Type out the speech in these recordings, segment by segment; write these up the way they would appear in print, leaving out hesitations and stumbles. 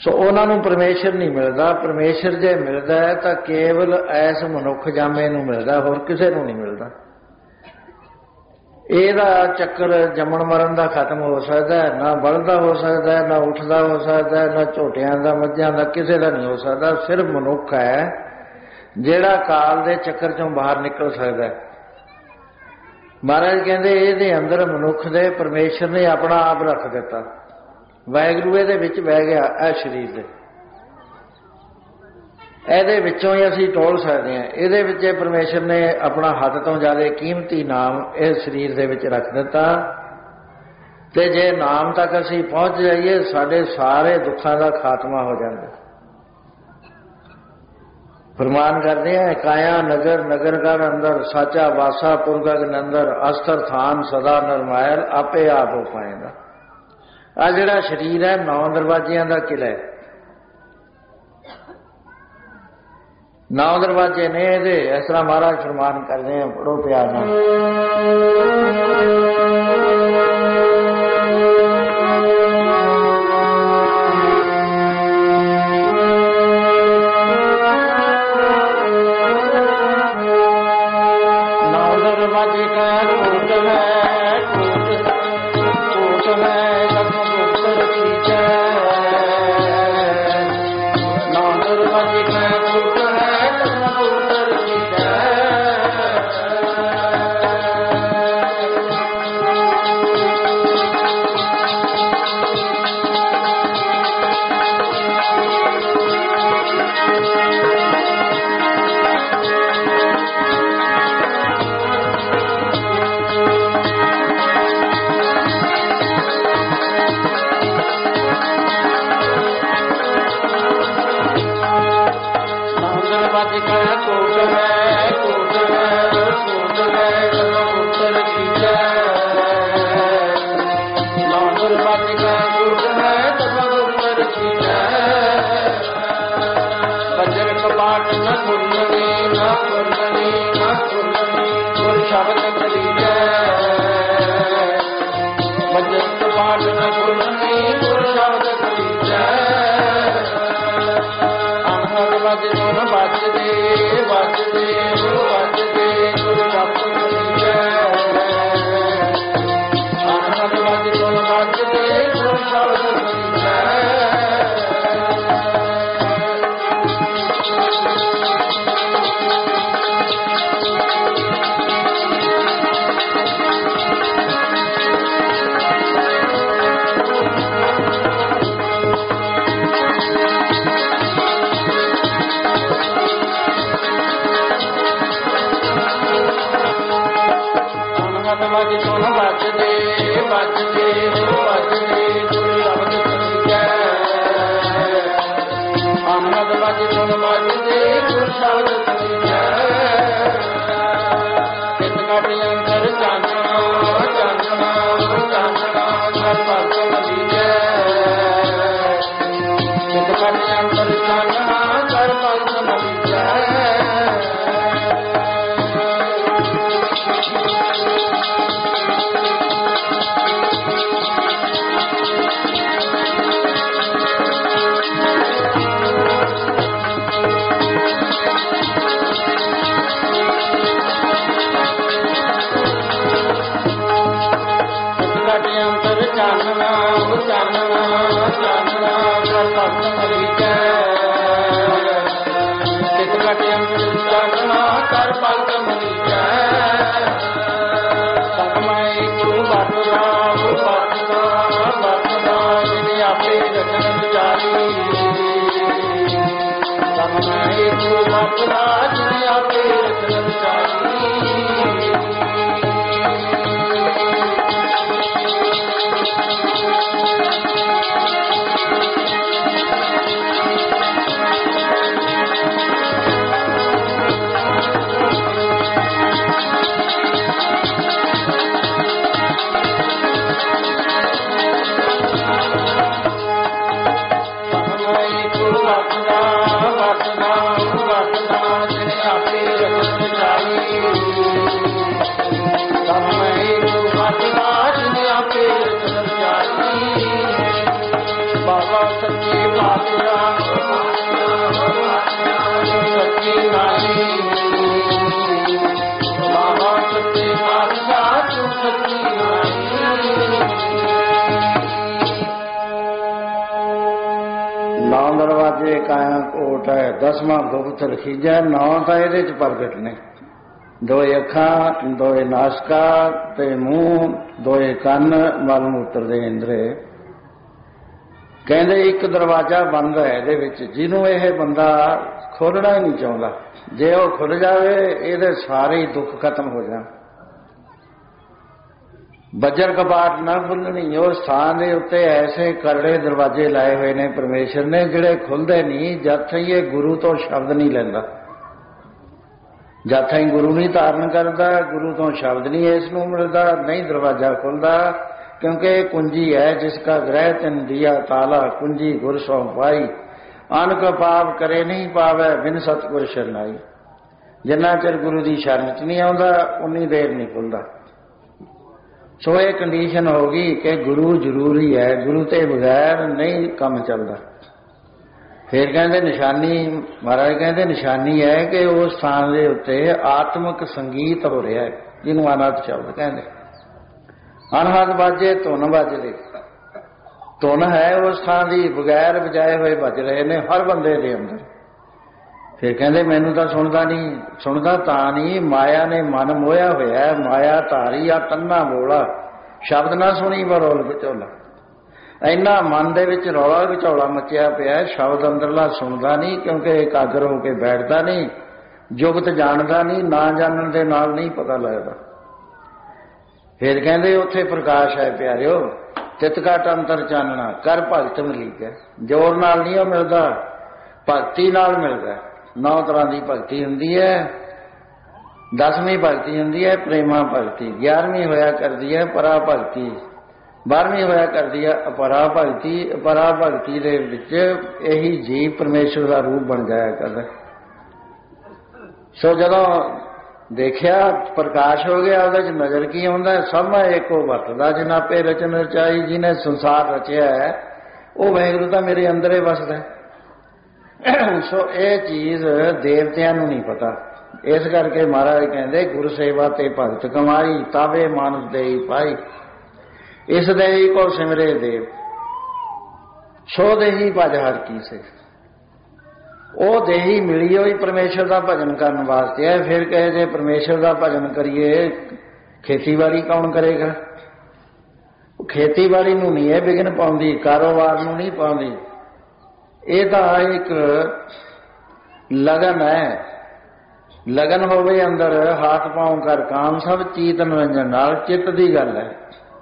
सो उन्होंने परमेश्वर नहीं मिलता। परमेश्वर जे मिलता है तो केवल ऐस मनुख जामे नूं मिलता, होर किसी नूं नहीं मिलता। ਇਹਦਾ ਚੱਕਰ ਜੰਮਣ ਮਰਨ ਦਾ ਖਤਮ ਹੋ ਸਕਦਾ, ਨਾ ਬਲਦਾ ਹੋ ਸਕਦਾ, ਨਾ ਉੱਠਦਾ ਹੋ ਸਕਦਾ, ਨਾ ਝੋਟਿਆਂ ਦਾ ਮੱਝਾਂ ਦਾ, ਕਿਸੇ ਦਾ ਨਹੀਂ ਹੋ ਸਕਦਾ। ਸਿਰਫ ਮਨੁੱਖ ਹੈ ਜਿਹੜਾ ਕਾਲ ਦੇ ਚੱਕਰ ਚੋਂ ਬਾਹਰ ਨਿਕਲ ਸਕਦਾ। ਮਹਾਰਾਜ ਕਹਿੰਦੇ ਇਹਦੇ ਅੰਦਰ ਮਨੁੱਖ ਦੇ ਪਰਮੇਸ਼ਰ ਨੇ ਆਪਣਾ ਆਪ ਰੱਖ ਦਿੱਤਾ। ਵਾਹਿਗੁਰੂ ਇਹਦੇ ਵਿੱਚ ਬਹਿ ਗਿਆ ਇਹ ਸਰੀਰ ਦੇ, ਇਹਦੇ ਵਿੱਚੋਂ ਹੀ ਅਸੀਂ ਟੋਲ ਸਕਦੇ ਹਾਂ। ਇਹਦੇ ਵਿੱਚ ਪਰਮੇਸ਼ਰ ਨੇ ਆਪਣਾ ਹੱਦ ਤੋਂ ਜ਼ਿਆਦਾ ਕੀਮਤੀ ਨਾਮ ਇਸ ਸਰੀਰ ਦੇ ਵਿੱਚ ਰੱਖ ਦਿੱਤਾ। ਤੇ ਜੇ ਨਾਮ ਤੱਕ ਅਸੀਂ ਪਹੁੰਚ ਜਾਈਏ ਸਾਡੇ ਸਾਰੇ ਦੁੱਖਾਂ ਦਾ ਖਾਤਮਾ ਹੋ ਜਾਂਦਾ। ਫਰਮਾਨ ਕਰਦੇ ਆ ਕਾਇਆ ਨਗਰ ਨਗਰ ਘਰ ਅੰਦਰ ਸਾਚਾ ਵਾਸਾ ਪੁਰਗਗ ਨੰਦਰ ਅਸਥਰ ਥਾਨ ਸਦਾ ਨਰਮਾਇਲ ਆਪੇ ਆਪ ਹੋ ਪਾਏਗਾ। ਆ ਜਿਹੜਾ ਸਰੀਰ ਹੈ 9 ਦਰਵਾਜ਼ਿਆਂ ਦਾ ਕਿਲ੍ਹਾ ਹੈ। 9 ਦਰਵਾਜ਼ੇ ਨੇ ਇਹਦੇ। ਇਸ ਤਰ੍ਹਾਂ ਮਹਾਰਾਜ ਫਰਮਾਨ ਕਰਦੇ ਆ, ਪੜੋ ਪਿਆਰ ਨਾਲ। बाबा सच्चे सच्ची नाई बाबा सच्चे पातशाह तू सच्ची नाई। नौ दरवाजे काया कोट है, 10वां गुप्त रखीजा। 9 ਤਾਂ ਇਹਦੇ ਚ ਪ੍ਰਗਟ ਨੇ, 2 ਅੱਖਾਂ, 2 ਨਾਸਕਾ ਤੇ ਮੂੰਹ, 2 ਕੰਨ, ਮਲ ਮੂਤਰ ਦੇ ਇੰਦਰੇ। ਕਹਿੰਦੇ ਇੱਕ ਦਰਵਾਜ਼ਾ ਬੰਦ ਹੈ ਇਹਦੇ ਵਿੱਚ, ਜਿਹਨੂੰ ਇਹ ਬੰਦਾ ਖੋਲਣਾ ਹੀ ਨਹੀਂ ਚਾਹੁੰਦਾ। ਜੇ ਉਹ ਖੁੱਲ ਜਾਵੇ ਇਹਦੇ ਸਾਰੇ ਹੀ ਦੁੱਖ ਖਤਮ ਹੋ ਜਾਣ। ਬੱਜਰ ਕਪਾਟ ਨਾ ਖੁੱਲਣੀ। ਉਹ ਸਥਾਨ ਦੇ ਉੱਤੇ ਐਸੇ ਕਰੜੇ ਦਰਵਾਜ਼ੇ ਲਾਏ ਹੋਏ ਨੇ ਪਰਮੇਸ਼ਰ ਨੇ, ਜਿਹੜੇ ਖੁੱਲਦੇ ਨਹੀਂ ਜਦ ਤੱਕ ਇਹ ਗੁਰੂ ਤੋਂ ਸ਼ਬਦ ਨਹੀਂ ਲੈਂਦਾ। ਜਦ ਤੱਕ ਗੁਰੂ ਨਹੀਂ ਧਾਰਨ ਕਰਦਾ, ਗੁਰੂ ਤੋਂ ਸ਼ਬਦ ਨਹੀਂ ਇਸ ਨੂੰ ਮਿਲਦਾ, ਨਹੀਂ ਦਰਵਾਜ਼ਾ ਖੁੱਲਦਾ। क्योंकि कुंजी है जिसका ग्रह तिन दिया ताला, कुंजी गुर सौ पाई, अनक पाप करे नहीं पावे बिन सतगुर शरनाई। जिन्ना चिर गुरु की शरण च नहीं आउंदा उन्नी देर नहीं खुलता। सो ये कंडीशन होगी कि गुरु जरूरी है, गुरु ते बगैर नहीं काम चलता। फिर कहते निशानी, महाराज कहते निशानी है कि उस स्थान के उत्ते आत्मक संगीत हो रहा है, जिन्होंने अनहद शब्द कहते। अनहद बाजे धुन बजदे, धुन है उस थां दी, बगैर बजाए हुए बज रहे ने हर बंदे दे अंदर। फिर कहते मैनू तो सुनता नहीं, सुनता तां नहीं, माया ने मन मोया होया, माया धारी आ तन्ना बोला, शब्द ना सुनी बरौल विचोला। इन्ना मन दे विच रौला विचौला मचिया पिया, शब्द अंदरला सुनता नहीं, क्योंकि एकाग्र होकर बैठता नहीं, जुगत जानता नहीं, ना जानन दे नाल नहीं पता लगता। फिर कहते उत्थे प्रकाश है प्यारिओ, तित घट अंतर चानना, कर भगत मिलीक है। जोर नाल नहीं मिलता, भगती नाल मिलता। 9 तरह की भगती हुंदी है। 10वीं भगती हुंदी है प्रेमा भगती, 11वीं होया करदी है परा भगती, 12वीं होया करदी है अपरा भगती। अपरा भगती दे विच यही जीव परमेश्वर का रूप बन जाया करदा। सो जदों देखिया प्रकाश हो गया, ਉਹਦੇ ਚ नजर की आउंदा, सब मैं एको वरतदा जिन्ना पे रचन रचाई, जिन्हें संसार रचिया है वो वाहिगुरू तां मेरे अंदर ही वसदा है। सो ये चीज देवतियां नूं नहीं पता। इस करके महाराज कहते गुर सेवा ते भगत कमाई, तावे मानस देई पाई, इस देई को सिमरे देव, सो देही भज हर की से। ਉਹ ਦੇਹੀ मिली हुई परमेश्वर का भजन करने वास्ते है। फिर कहे जे परमेश्वर का भजन करिए खेतीबाड़ी कौन करेगा? खेतीबाड़ी नूं नहीं है विघन पाउंदी, कारोबार नूं नहीं पाउंदी। ये तो एक लगन है, लगन होवे अंदर, हाथ पांव कर काम सब चीत निरंजन नाल चित्त की गल है।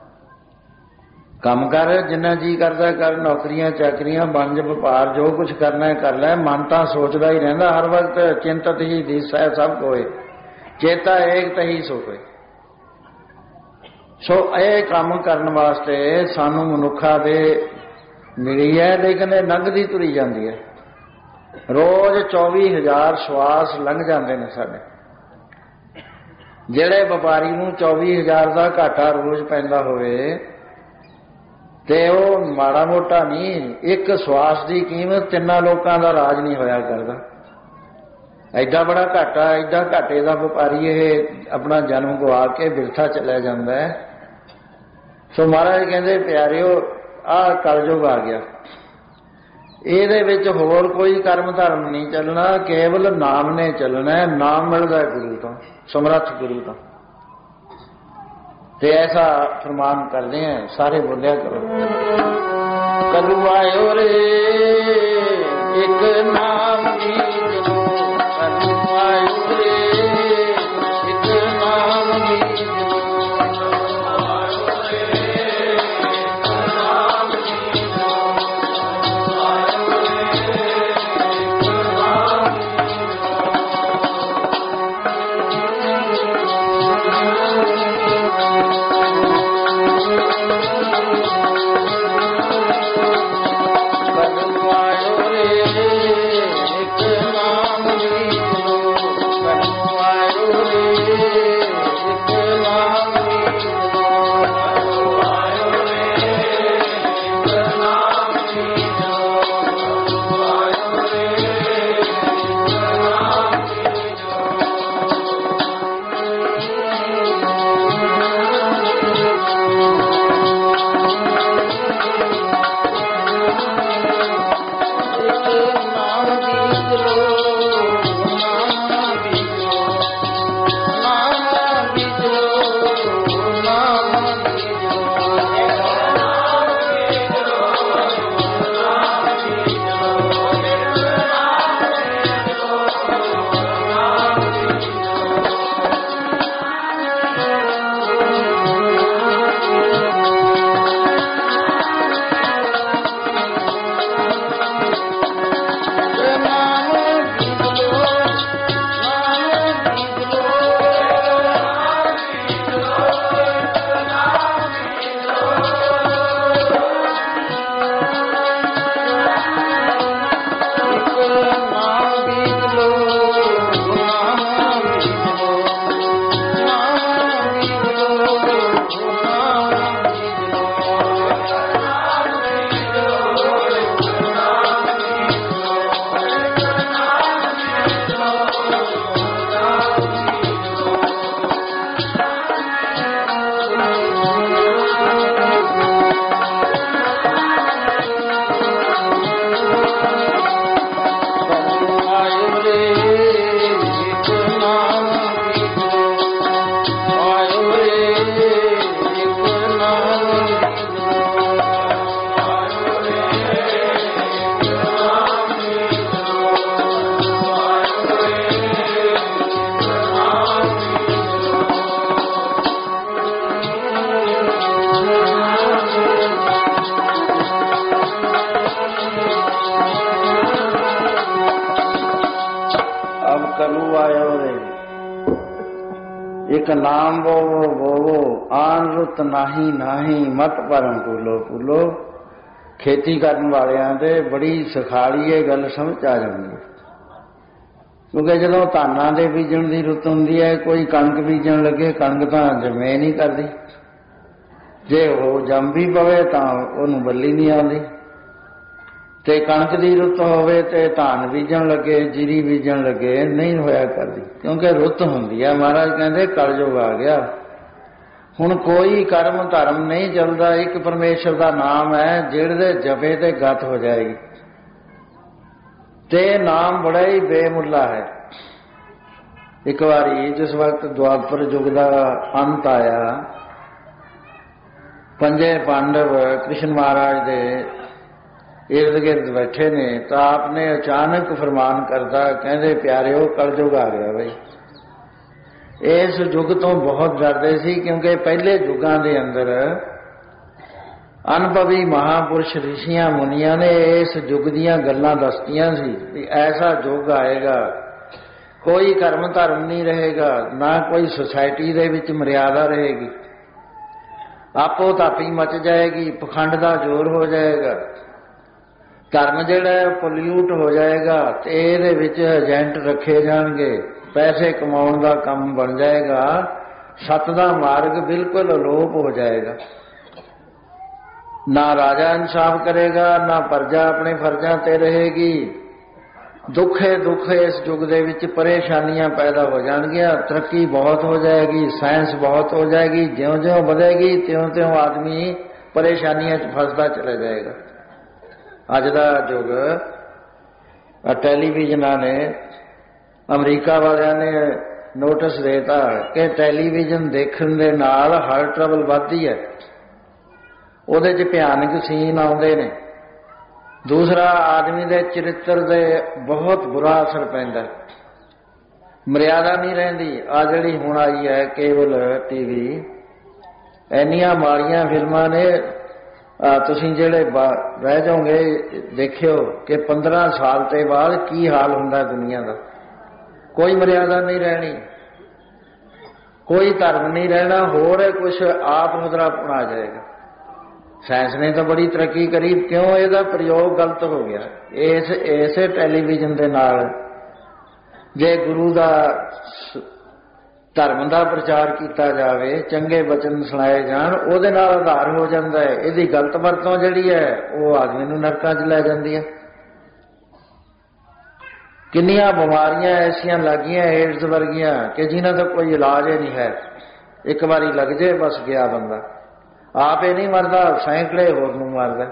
काम कर जिन्ना जी करता कर, नौकरियां चाकरियां वंज व्यापार जो कुछ करना है कर लै, मन तो सोचता ही रहता हर वक्त, चिंतत ही दिस है सब कोई, चेता एक तही सो कोई। सो ये काम करने वास्ते सानू मनुखा दे मिली है, लेकिन ये लंघदी तुरी जाती है। रोज 24,000 श्वास लंघ जाते हैं साडे। जेड़े व्यापारी नूं 24,000 का घाटा रोज पैंदा होवे ते वो माड़ा मोटा नहीं, एक श्वास की कीमत 3 लोगों का राज नहीं होया करता। एडा बड़ा घाटा, एडा घाटे का व्यापारी ये अपना जन्म गवा के बिरथा चलिया जाता है। सो महाराज कहते प्यारिओ आ कलयुग आ गया, ਇਹਦੇ ਵਿੱਚ होर कोई कर्म धर्म नहीं चलना, केवल नाम ने चलना है। नाम मिलता है गुरु तो, समर्थ गुरु तो। ते ऐसा फरमान करते हैं सारे, बोलिया करो। कलू आयो रे एक नाम की जनो, कलू आयो रे एक नाम की जनो, आयो रे एक नाम की जनो, आयो रे एक नाम कलू आयो रे एक नाम की जनो, कलू आयो रे, एक नाम बोवो बोवो, आन रुत नाही नाही, मत परम पूलो पूलो। खेती करन वालियां दे बड़ी सखाली ये गल समझ आ जाती है, क्योंकि जदों धानां दे बीजण दी रुत हुंदी है, कोई कणक बीजण लगे, कणक तां जमे नहीं करदी, जे वो जम भी पवे तां उहनूं बल्ली नहीं आउंदी। ते कणक की रुत होवे ते धान बीजण लगे, जीरी बीजण लगे, नहीं होया करदी, क्योंकि रुत हुंदी है। महाराज कहंदे कलयुग आ गया, हुण कोई कर्म धर्म नहीं चलदा, एक परमेश्वर का नाम है जिहड़े जपे ते गत हो जाएगी। ते नाम बड़ा ही बेमुल्ला है। एक बारी जिस वक्त द्वापर युग का अंत आया, पंजे पांडव कृष्ण महाराज दे इर्द गिर्द बैठे ने, तो आपने अचानक फरमान करता, कहते प्यारिओ कलयुग आ गया भाई। इस युग तो बहुत डरते सी, क्योंकि पहले युगों के अंदर अनुभवी महापुरुष ऋषियां मुनिया ने इस युग दीयां गल्लां दसदियां सी कि ऐसा युग आएगा, कोई कर्म धर्म नहीं रहेगा, ना कोई सोसाइटी दे विच मर्यादा रहेगी, आपो तापी मच जाएगी, पखंड का जोर हो जाएगा, धर्म जिहड़ा पोल्यूट हो जाएगा, ते इहदे विच एजेंट रखे जाणगे, पैसे कमाउण दा काम बन जाएगा, सत दा मार्ग बिल्कुल अलोप हो जाएगा। ना राजा इंसाफ करेगा, ना प्रजा अपने फर्जां ते रहेगी, दुखे दुखे इस युग दे विच परेशानियां पैदा हो जाणगियां, तरक्की बहुत हो जाएगी, साइंस बहुत हो जाएगी, ज्यों-ज्यों बढ़ेगी त्यों-त्यों आदमी परेशानियां च फसदा चला जाएगा। अज दा युग टैलीविजनां ने, अमरीका वालियां ने नोटिस देता कि टैलीविजन देखण दे नाल हार्ट ट्रबल वधदी है, उहदे च भयानक सीन आउंदे ने। दूसरा, आदमी दे चरित्र दे बहुत बुरा असर पैंदा, मर्यादा नहीं रहिंदी। आ जिहड़ी हुण आई है केबल टीवी, इन्नियां माड़ियां फिल्मां ने, तुसीं जिहड़े रह जाओगे देखियो कि 15 साल ते बाद की हाल हुंदा दुनिया का। कोई मर्यादा नहीं रहनी, कोई धर्म नहीं रहना, होर कुछ आप मुद्रापन आ जाएगा। साइंस ने तो बड़ी तरक्की करी, क्यों इसका प्रयोग गलत हो गया। इस टैलीविजन के नाल जे गुरु का धर्म का प्रचार किया जाए, चंगे बचन सुनाए जान, उहदे नाल आधार हो जाता है। इसकी गलत वरतों जिहड़ी है वो आदमी नूं नरकां च लै जांदी है। किन्नियां बीमारियां ऐसियां लगियां एड्स वर्गियां कि जिन्हां दा कोई इलाज ही नहीं है, एक बारी लग जाए बस गया बंदा, आप ही नहीं मरदा, सैकड़े होर नूं मारदा।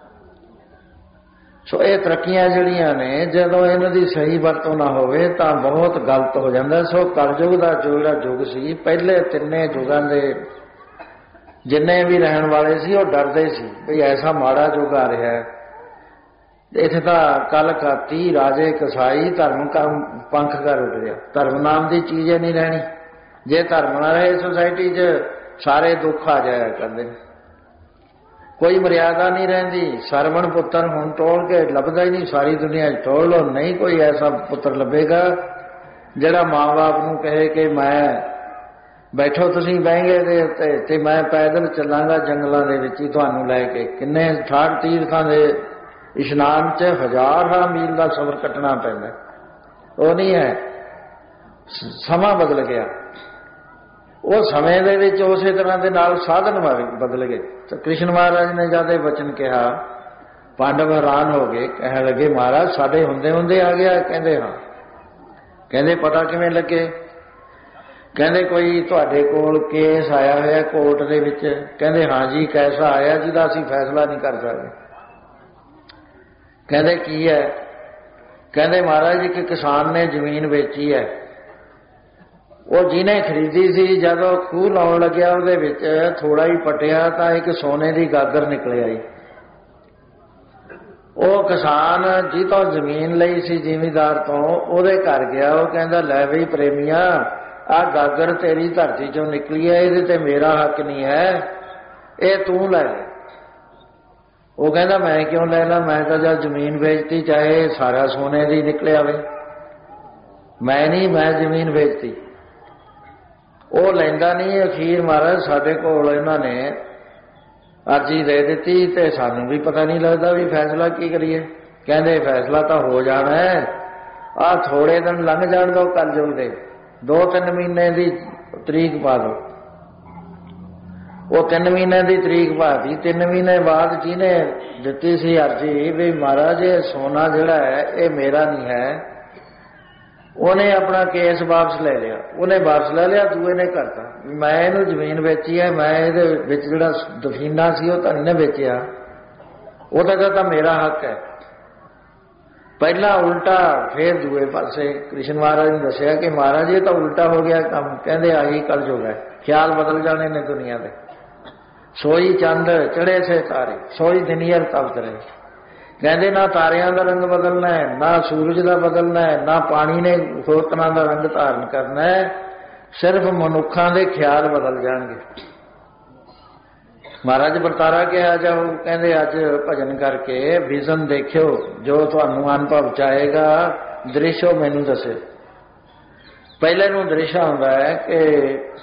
सो ये तरक्कियां जिहड़ियां ने, जदों इन्हां दी सही वरतों ना होवे तां बहुत गलत हो जांदा। सो कलयुग दा जिहड़ा युग सी, पहले तिन्ने युगां दे जिन्ने भी रहण वाले सी वो डरदे सी भी ऐसा माड़ा युग आ रहा है। इत्थे तां कल काती राजे कसाई धर्म का पंख कर उठ गया, धर्म नाम की चीज़ ही नहीं रहनी। जे धर्म ना रहे सोसाइटी च सारे दुख आ जाया करदे, कोई मर्यादा नहीं रहिंदी। सरवण पुत्र हुण टोल के लभदा ही नहीं, सारी दुनिया टोल लो, नहीं कोई ऐसा पुत्र लभेगा जिहड़ा माँ बाप नूं कहे कि मैं बैठो तुसीं बहिंगे दे उत्ते ते मैं पैदल चलांगा जंगलों दे विच ही तुहानूं लैके। किन्ने ठाठ तीर्थां दे इशनान च हज़ारां मील का सफर कटना पैंदा, वो नहीं है। समा बदल गया, वो समय दे विच उसे तरह के नाल साधन बदल गए। तो कृष्ण महाराज ने जद वचन कहा, पांडव हैरान हो गए, कह लगे महाराज साडे हुंदे हुंदे आ गया। कहंदे हाँ। कहंदे पता किवें लगे? कहंदे कोई तुहाडे कोल केस आया होया कोर्ट दे विच? कहंदे हाँ जी, कैसा आया जिहदा असीं फैसला नहीं कर सकदे। कहंदे की है? कहंदे महाराज एक किसान ने जमीन बेची है, वो जिन्हें खरीदी सी जदों खूह लाउण लग्या उहदे विच थोड़ा ही पटिया तां एक सोने की गागर निकल आई। वो किसान जितों जमीन लई सी जिमीदार तो उहदे घर गया, वो कहंदा लै बई प्रेमिया आ गागर तेरी धरती चों निकली है, इहदे ते मेरा हक नहीं है, ये तू लै। वो कहंदा मैं क्यों लैना, मैं तो जब जमीन बेचती चाहे सारा सोने दी निकले आवे। मैं नहीं, मैं जमीन बेचती। वो लैंदा नहीं। अखीर महाराज साडे कोल इन्हां ने अर्जी दे दी तो सानू भी पता नहीं लगता भी फैसला की करिए। कहते फैसला तो हो जाना है, आ थोड़े दिन लंघ जान दो कलयुग दे, 2-3 महीने की तरीक पा दो। वो 3 महीने की तरीक पाती। 3 महीने बाद जिन्हें दिती सी अर्जी भी महाराज ये सोना जिहड़ा है ये मेरा नहीं है, उन्हें अपना केस वापस ले लिया। उन्हें वापस ले लिया, दूए ने करता मैं इहनूं जमीन बेची है, मैं इहदे विच जिहड़ा दफीना सी वो तां नहीं बेचिया, वो तो मेरा हक है। पहला उल्टा फिर दूए पासे कृष्ण महाराज ने दसिया कि महाराज ये तो उल्टा हो गया काम। कहते आही कलयुग है, ख्याल बदल जाने ने दुनिया के। सोई चंद चढ़े से तारे, सोई दिनियर तपत रहे। कहते ना तारियां का रंग बदलना है, ना सूरज का बदलना है, ना पानी ने होतना का रंग धारण करना है, सिर्फ मनुखा के ख्याल बदल जाएंगे। महाराज वरतारा के आ जाओ, कहते अज भजन करके विजन देखियो, जो तुहानू अनुभव चाहेगा दृश्य मैनू दसे। पहले नूं दृश्य आउंदा है कि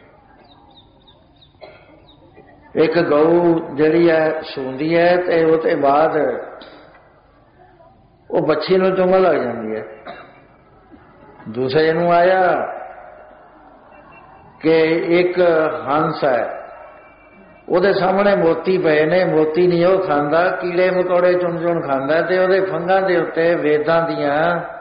एक गऊ जिहड़ी है सूंदी है ते उहते बाद वो बच्ची नूं चुंगण लग जाती है। दूसरे नूं आया कि एक हंस है, ਉਹਦੇ ਸਾਹਮਣੇ ਮੋਤੀ ਪਏ ਨੇ, ਮੋਤੀ ਨਹੀਂ ਉਹ ਖਾਂਦਾ, ਕੀੜੇ ਮਕੌੜੇ ਚੁਣ ਖਾਂਦਾ ਤੇ ਉਹਦੇ ਫੰਗਾਂ ਦੇ ਉੱਤੇ ਵੇਦਾਂ ਦੀਆਂ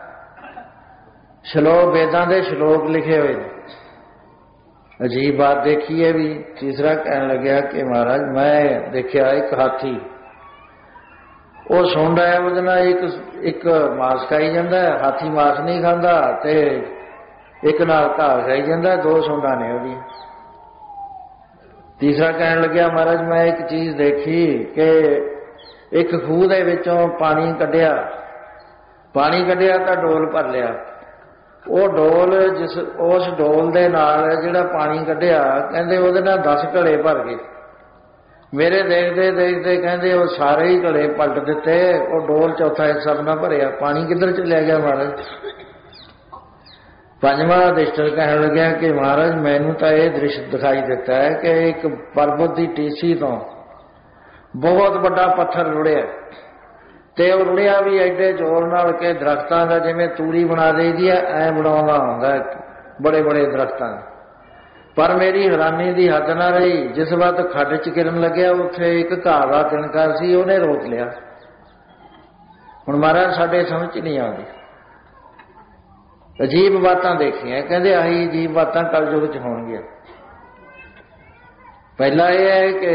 ਸ਼ਲੋਕ, ਵੇਦਾਂ ਦੇ ਸ਼ਲੋਕ ਲਿਖੇ ਹੋਏ ਨੇ। ਅਜੀਬ ਬਾਤ ਦੇਖੀ ਹੈ ਵੀ। ਤੀਸਰਾ ਕਹਿਣ ਲੱਗਿਆ ਕਿ ਮਹਾਰਾਜ ਮੈਂ ਦੇਖਿਆ ਇੱਕ ਹਾਥੀ, ਉਹ ਸੁੰਡ ਹੈ, ਉਹਦੇ ਨਾਲ ਇੱਕ ਮਾਸ ਖਾਈ ਜਾਂਦਾ, ਹਾਥੀ ਮਾਸ ਨਹੀਂ ਖਾਂਦਾ ਤੇ ਇੱਕ ਨਾਲ ਘਾਹ ਖਾਈ ਜਾਂਦਾ, 2 ਸੁੰਡਾਂ ਨੇ ਉਹਦੀਆਂ। तीसरा कहन लग्या महाराज मैं एक चीज देखी कि एक खूह दे विचों पानी कढ़िया तो डोल भर लिया। वो डोल उस डोल दे नाल जिहड़ा पानी कढ़िया कहंदे उहदे नाल 10 घड़े भर गए। मेरे देखते देखते कहंदे वो सारे ही घड़े पलट दिते, वो डोल चौथा हिस्सा ना भरिया। पानी किधर चलिया गया महाराज। पंजवा अधिष्ठर कहने लग्या कि महाराज मैनू तो यह दृश्य दिखाई देता है कि एक पर्वत की टीसी तो बहुत बड़ा पत्थर रुड़िया, ते वो रुड़िया भी एडे जोर नाल के दरख्तां दा जिवें तूड़ी बना देदी है ऐ बनाउंदा हुंदा बड़े बड़े दरख्तां। पर मेरी हैरानी की हद ना रही, जिस वक्त खड्ड च गिरन लग्या उत्थे एक घाह दा तिनका सी, उहने रोक लिया। हुण महाराज साडे समझ नहीं आउंदी। अजीब बातां देखियां, कहते आही अजीब बातां कलयुग च होणगियां। पहला यह है कि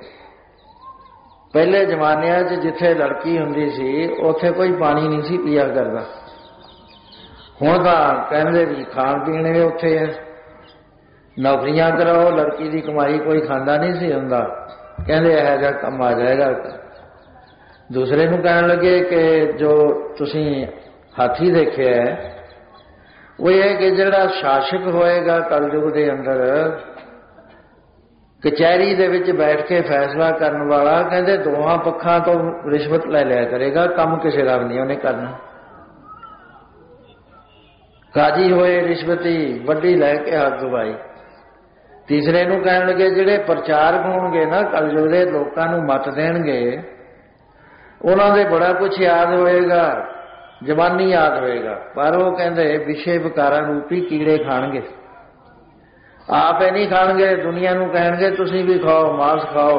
पहले जमाने जिथे लड़की हुंदी सी उत्थे कोई पानी नहीं सी पिया करदा। हुण तां कहंदे भी खाण पीण भी उत्थे है, नौकरियां कराओ, लड़की की कमाई कोई खांदा नहीं सी हुंदा, कहंदे इहो जिहा काम आ जाएगा। दूसरे नूं कहण लगे कि जो तुसीं हाथी देखिया है वो ये कि जिहड़ा शासक होएगा कलयुग के अंदर कचहरी दे विच बैठ के फैसला करने वाला, कहते दोवां पक्षां तो रिश्वत ले लिया करेगा, काम किसी का भी नहीं उन्हें करना। काजी होए रिश्वती वड्डी लैके हक गवाई। तीसरे नूं कहण लगे जिहड़े प्रचारक होणगे ना कलयुग दे लोकां नूं मत देणगे, उन्हां दे बड़ा कुछ याद होएगा, जबानी याद होएगा, पर वो कहते विषय विकारां रूपी कीड़े खाणगे। आप नहीं खाणगे, दुनिया नूं कहणगे तुसीं भी खाओ, मांस खाओ,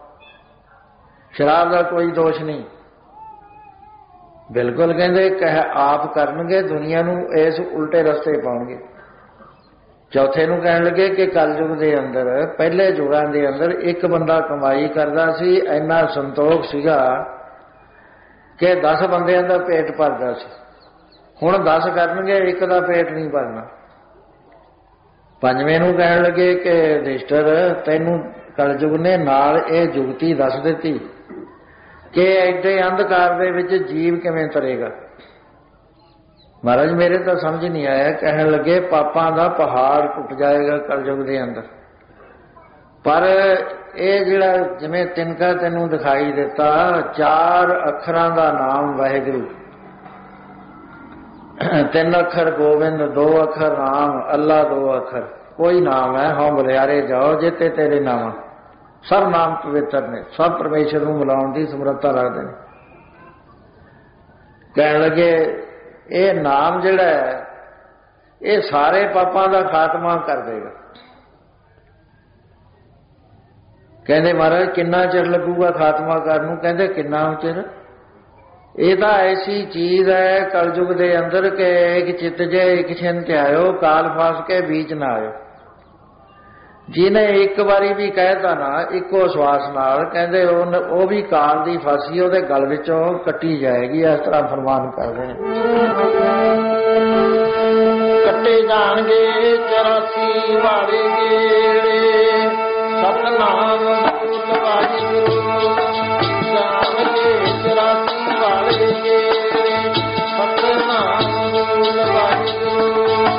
शराब का कोई दोष नहीं। बिल्कुल कहते आप करनगे, दुनिया नूं इस उल्टे रस्ते पाउणगे। चौथे नूं कहण लगे कि कलयुग के अंदर पहले युगां के अंदर एक बंदा कमाई करदा सी, इन्ना संतोख सीगा कि 10 बंदियां दा पेट भरदा सी। हुण 10 करनगे, एक दा पेट नहीं भरना। पंजवें नूं कहण लगे कि रजिस्टर तैनूं कलयुग ने नाल ये जुगती दस दित्ती कि एडे अंधकार दे विच जीव किवें तरेगा। महाराज मेरे तो समझ नहीं आया। कहण लगे पापां दा पहाड़ टुट जाएगा कलयुग दे अंदर। पर यह जिहड़ा जिवें तिनका तैनूं दिखाई दिता, 4 अखरां दा नाम वाहिगुरू, तीन अखर गोविंद, दो अखर राम, अल्लाह दो अखर, कोई नाम है हों बलियारे जाओ जेते तेरे नाम। सब नाम पवित्र ने, सब परमेश्वर को मिलाउण की समर्था रखते हैं। कहण लगे ये नाम जिहड़ा है ये सारे पापां का खात्मा कर देगा। कहते महाराज किन्ना चिर लगूगा खात्मा करन नूं? कहते किन्ना चिर, ये तो ऐसी चीज है कलयुग के अंदर के एक चित जे एक छिंत आयो, काल फास के बीच ना आयो। जिन्हें एक बारी भी कहता ना इको श्वास नाल, कहते वो भी काल की फांसी ਉਹਦੇ गल विचों कट्टी जाएगी। इस तरह फरमान कर रहे हैं। कट्टे जाणगे 84 वाले गेड़े, सतनाम बोल वाहिगुरू। जाणगे 84 वाले गेड़े, सतनाम बोल वाहिगुरू।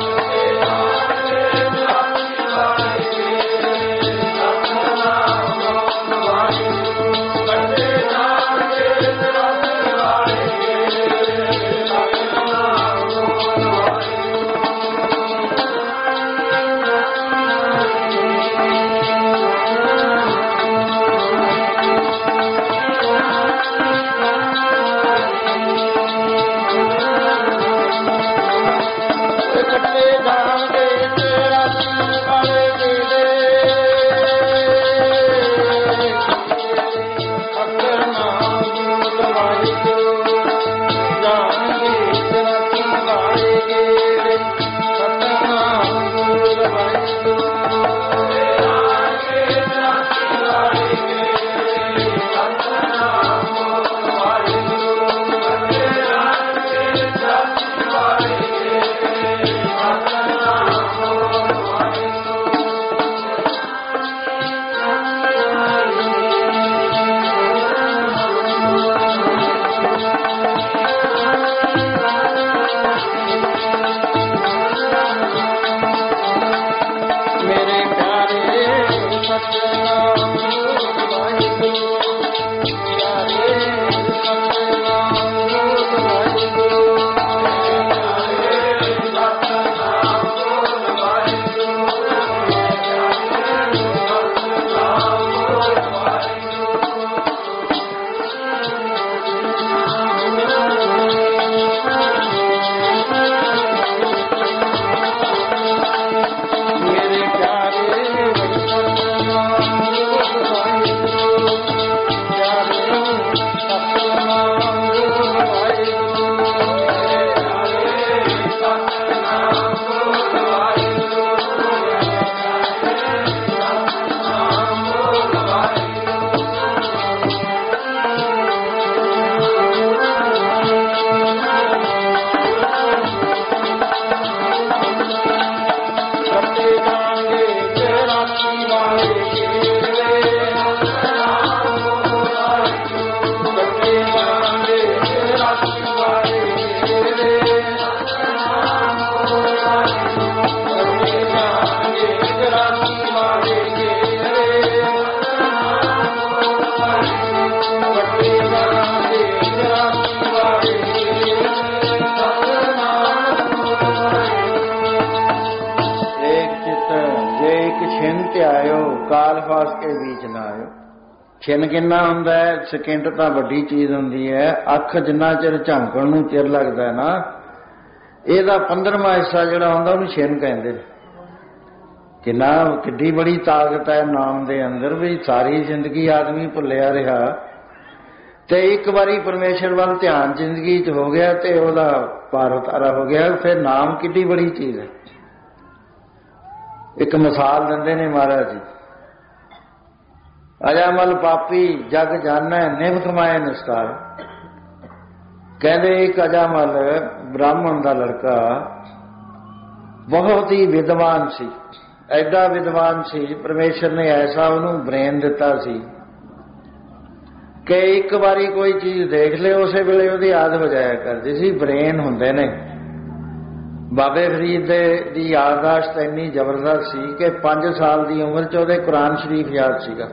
छिन किन्ना हुंदा है, सकिंट तां वड्डी चीज हुंदी है। अख जिन्ना चिर झांकण नूं चिर लगदा है ना, ਇਹਦਾ 15वां हिस्सा जिहड़ा हुंदा ਉਹਨੂੰ छिन कहंदे ने। किन्ना किड्डी बड़ी ताकत है नाम दे अंदर, भी सारी जिंदगी आदमी भुलिया रहा ते एक बारी परमेश्वर वाल ध्यान जिंदगी च हो गया ते ਉਹਦਾ पार उतारा हो गया। फिर नाम किड्डी बड़ी चीज है। एक मिसाल दिंदे ने महाराज जी, अजामल पापी जग जानै निभ कमाए निस्कार। कहते एक अजामल ब्राह्मण का लड़का बहुत ही विद्वान सी, एडा विद्वान सी, परमेश्वर ने ऐसा उन्होंने ब्रेन दिता सी कि एक बारी कोई चीज देख ले उस वेले उसकी याद हो जाया करती सी। ब्रेन हुंदे ने। बाबे फरीद दी याददाश्त इन्नी जबरदस्त सी कि 5 साल की उम्र च उहदे कुरान शरीफ याद सीगा।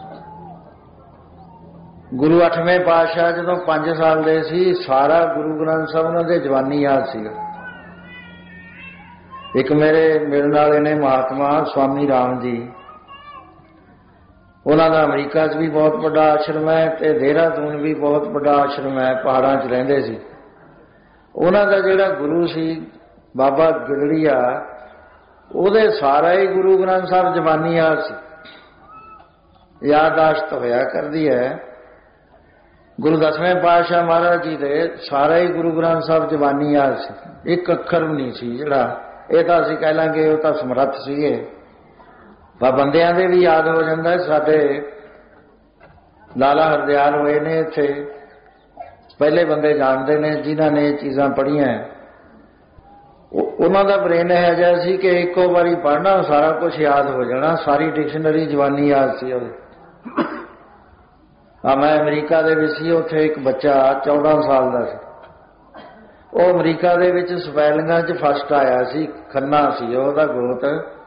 गुरु 8वें पातशाह जदों 5 साल दे सी, सारा गुरु ग्रंथ साहब उन्हां दे जवानी याद सीगा। एक मेरे मिलने वाले ने महात्मा स्वामी राम जी, उन्हों का अमरीका च भी बहुत बड़ा आश्रम है ते देहरादून भी बहुत बड़ा आश्रम है, पहाड़ों च रहिंदे सी। उन्हों का जिहड़ा गुरु सी बाबा गलड़िया, उहदे सारा ही गुरु ग्रंथ साहब जबानी याद सी, याददाश्त होया करदी है। गुरु 10वें पातशाह महाराज जी दे सारा ही गुरु ग्रंथ साहब जबानी याद सी, एक अखर भी नहीं सी जिहड़ा ਇਹ ਤਾਂ ਅਸੀਂ ਕਹਿ ਲਾਂਗੇ ਉਹ ਤਾਂ ਸਮਰੱਥ ਸੀਗੇ, ਪਰ ਬੰਦਿਆਂ ਦੇ ਵੀ ਯਾਦ ਹੋ ਜਾਂਦਾ। ਸਾਡੇ ਲਾਲਾ ਹਰਦਿਆਲ ਹੋਏ ਨੇ ਇੱਥੇ, ਪਹਿਲੇ ਬੰਦੇ ਜਾਣਦੇ ਨੇ ਜਿਨ੍ਹਾਂ ਨੇ ਇਹ ਚੀਜ਼ਾਂ ਪੜ੍ਹੀਆਂ। ਉਹਨਾਂ ਦਾ ਬ੍ਰੇਨ ਇਹੋ ਜਿਹਾ ਸੀ ਕਿ ਇੱਕੋ ਵਾਰੀ ਪੜ੍ਹਨਾ ਸਾਰਾ ਕੁਝ ਯਾਦ ਹੋ ਜਾਣਾ, ਸਾਰੀ ਡਿਕਸ਼ਨਰੀ ਜਵਾਨੀ ਯਾਦ ਸੀ ਉਹਦੇ। ਮੈਂ ਅਮਰੀਕਾ ਦੇ ਵਿੱਚ ਸੀ, ਉੱਥੇ ਇੱਕ ਬੱਚਾ 14 ਸਾਲ ਦਾ ਸੀ, ਉਹ ਅਮਰੀਕਾ ਦੇ ਵਿੱਚ ਸਪੈਲਿੰਗਾਂ 'ਚ ਫਸਟ ਆਇਆ ਸੀ, ਖੰਨਾ ਸੀ ਉਹਦਾ ਗੋਤ,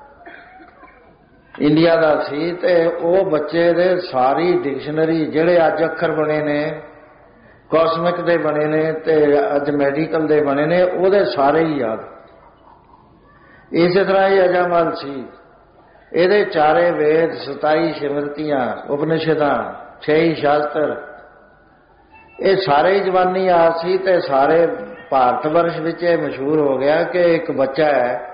ਇੰਡੀਆ ਦਾ ਸੀ। ਤੇ ਉਹ ਬੱਚੇ ਦੇ ਸਾਰੀ ਡਿਕਸ਼ਨਰੀ ਜਿਹੜੇ ਅੱਜ ਅੱਖਰ ਬਣੇ ਨੇ, ਕਾਸਮਿਕ ਦੇ ਬਣੇ ਨੇ ਤੇ ਅੱਜ ਮੈਡੀਕਲ ਦੇ ਬਣੇ ਨੇ, ਉਹਦੇ ਸਾਰੇ ਹੀ ਯਾਦ। ਇਸੇ ਤਰ੍ਹਾਂ ਹੀ ਅਜਾਮਲ ਸੀ, ਇਹਦੇ ਚਾਰੇ ਵੇਦ, 27 ਸਿਮਰਤੀਆਂ, ਉਪਨਿਸ਼ਦਾਂ, 6 ਸ਼ਾਸਤਰ, ਇਹ ਸਾਰੇ ਹੀ ਜਵਾਨੀ ਯਾਦ ਸੀ। ਤੇ ਸਾਰੇ ਭਾਰਤ ਵਰਸ਼ ਵਿੱਚ ਇਹ ਮਸ਼ਹੂਰ ਹੋ ਗਿਆ ਕਿ ਇੱਕ ਬੱਚਾ ਹੈ